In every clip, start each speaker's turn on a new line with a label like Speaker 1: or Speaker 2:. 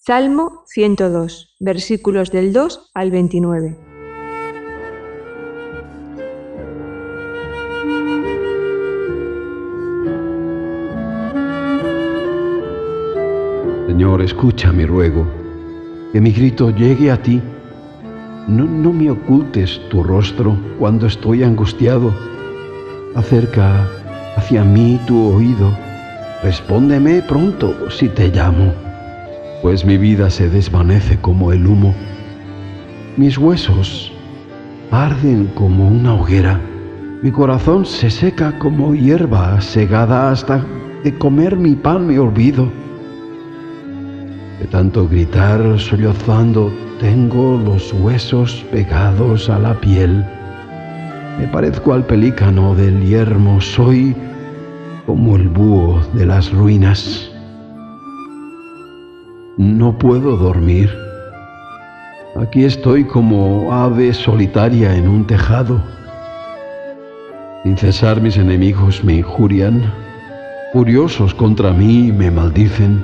Speaker 1: Salmo 102, versículos del 2 al 29.
Speaker 2: Señor, escucha mi ruego, que mi grito llegue a ti. No me ocultes tu rostro cuando estoy angustiado. Acerca hacia mí tu oído. Respóndeme pronto si te llamo, pues mi vida se desvanece como el humo. Mis huesos arden como una hoguera. Mi corazón se seca como hierba segada, hasta de comer mi pan me olvido. De tanto gritar sollozando, tengo los huesos pegados a la piel. Me parezco al pelícano del yermo, soy como el búho de las ruinas. No puedo dormir. Aquí estoy como ave solitaria en un tejado. Sin cesar mis enemigos me injurian, furiosos contra mí me maldicen.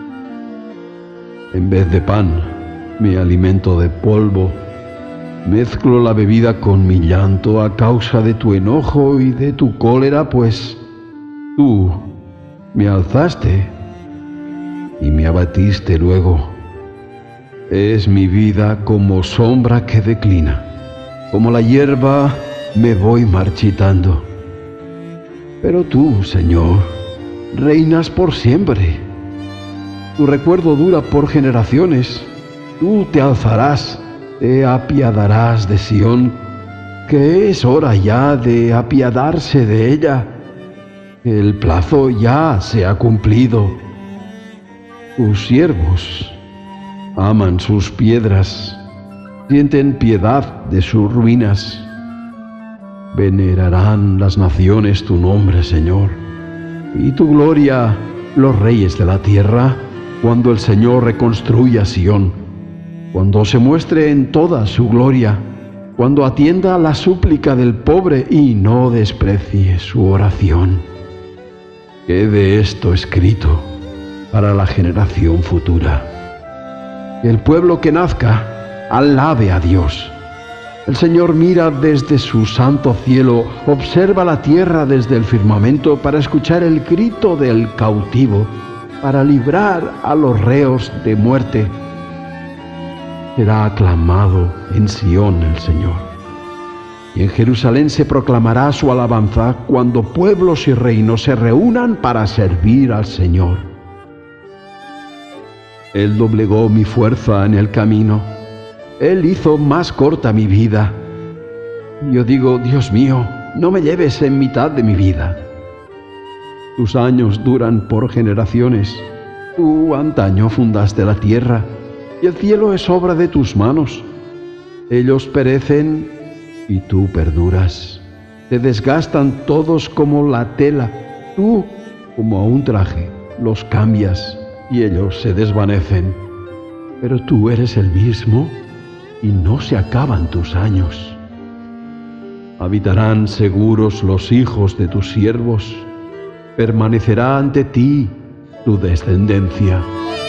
Speaker 2: En vez de pan, me alimento de polvo. Mezclo la bebida con mi llanto a causa de tu enojo y de tu cólera, pues tú me alzaste y me abatiste luego. Es mi vida como sombra que declina, como la hierba me voy marchitando. Pero tú, Señor, reinas por siempre. Tu recuerdo dura por generaciones. Tú te alzarás, te apiadarás de Sión, que es hora ya de apiadarse de ella. El plazo ya se ha cumplido. Tus siervos aman sus piedras, sienten piedad de sus ruinas. Venerarán las naciones tu nombre, Señor, y tu gloria los reyes de la tierra, cuando el Señor reconstruya Sión, cuando se muestre en toda su gloria, cuando atienda la súplica del pobre y no desprecie su oración. Quede esto escrito para la generación futura. Que el pueblo que nazca alabe a Dios. El Señor mira desde su santo cielo, observa la tierra desde el firmamento para escuchar el grito del cautivo, para librar a los reos de muerte. Será aclamado en Sión el Señor, y en Jerusalén se proclamará su alabanza cuando pueblos y reinos se reúnan para servir al Señor. Él doblegó mi fuerza en el camino, Él hizo más corta mi vida. Yo digo, Dios mío, no me lleves en mitad de mi vida. Tus años duran por generaciones. Tú antaño fundaste la tierra, y el cielo es obra de tus manos. Ellos perecen, y tú perduras. Se desgastan todos como la tela. Tú, como a un traje, los cambias, y ellos se desvanecen. Pero tú eres el mismo, y no se acaban tus años. Habitarán seguros los hijos de tus siervos. Permanecerá ante ti tu descendencia.